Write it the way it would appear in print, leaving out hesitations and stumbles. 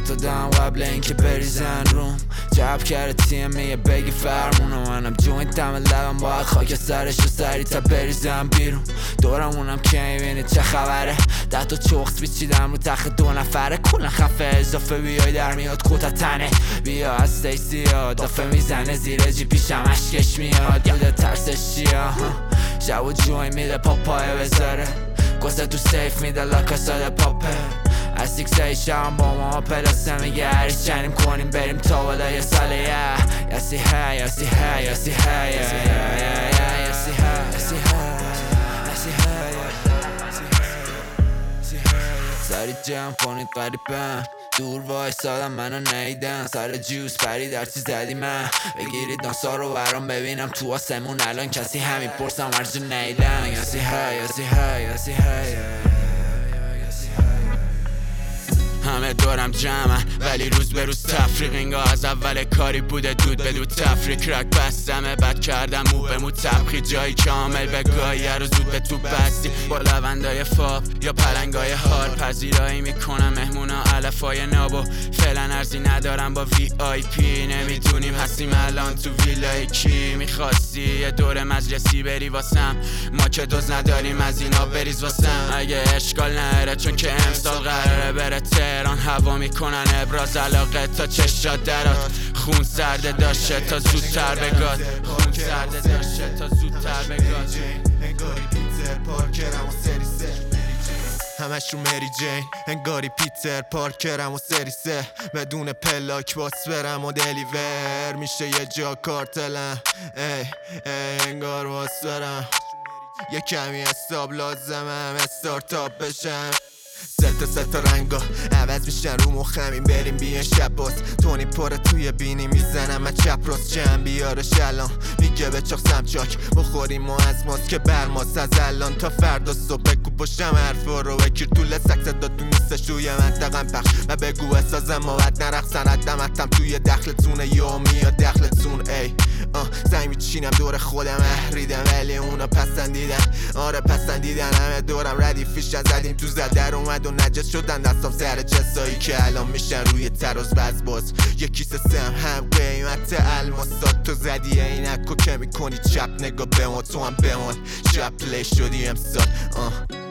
دادم قبل اینکه بریزن روم. جب کرده تیم میگه بگی فرمونو، منم جوین دم لبم باید خاک سرش رو سری تا بریزم بیرون. دورمونم که میبینی چه خبره، 10 تا چوخت بیچیدم رو تخت 2 نفره. کلا خفه اضافه بیای در میاد کتا تنه. بیا از سیسی ها دافه میزنه زیر جی پیشم اشکش میاد. یاده ترسش چیه شب و جوین میده پاپای بذاره، گسته تو سیف میده لاکاساد پاپه. از سیکسای شبم با ما پلاسه میگه هریش چنیم کنیم بریم تا بالا یه ساله. یاسی ها یاسی ها یاسی ها یاسی ها یاسی ها. سری جمع کنید قریبم، دور وایسادم منو نیدن. سر جوز پری در چی زدی من، بگیرید ناسا رو برام ببینم تو آسمون الان کسی همین پرسم ارجو نیدن. یاسی ها یاسی ها یاسی ها. همه دورم جمعن ولی روز به روز تفریق، انگاه از اول کاری بوده دود به دود تفریق. رک بستمه بد کردم مو به مو تبخی، جایی کامل به گاهی رو زود به تو بستی. با لوندای فاب یا پلنگای هار پذیرایی میکنم مهمونا علفای نابو. فعلا ارزی ندارم با وی آی پی، نمیدونیم هستیم الان تو ویلای کی. میخواستی یه دور مجلسی بری واسم، ما که دوز نداریم از اینا بریز واسم. اگه اشکال نره چون که امسال قراره بره تهران، هوا میکنن ابراز علاقه تا چشات درات. خون سرده داشته تا زودتر بگاد، خون سرده داشته تا زودتر بگاد. انگاری پیتر پارکرم و سری سه، همش رو مری جین. انگاری پیتر پارکرم و سری سه، بدون پلاک باس برم و دلیور میشه یه جا کارتلم. انگار باس برم یه کمی حساب لازمم استارتاپ بشم. سه تا رنگا عوض میشن رو مخمین، بریم بیان شب باز. تونی پاره توی بینی میزنم من چپ راست. چند بیارش الان میگه به چاق سمچاک بخوریم ما از ماست که برماست. از الان تا فردا صبح بگو پشتم حرفا رو بکیر طول سکس داد تو نیستش روی منطقم پخش. و بگو احسازم موت نرقصن دمتم توی دخلتونه یا میاد دخلتون. ای زنگ میچینم دور خودم احریدم ولی اونا پسندیدن. آره پسندیدن همه دورم ردیفیش زدیم تو زدر اومد و نجس شدن دستم سر چسایی که الان میشن روی تراز باز. یکی سم هم قیمت الماسات تو زدی اینکو که میکنی چپ نگاه به ما تو هم بمان شب پلی شدی امسال.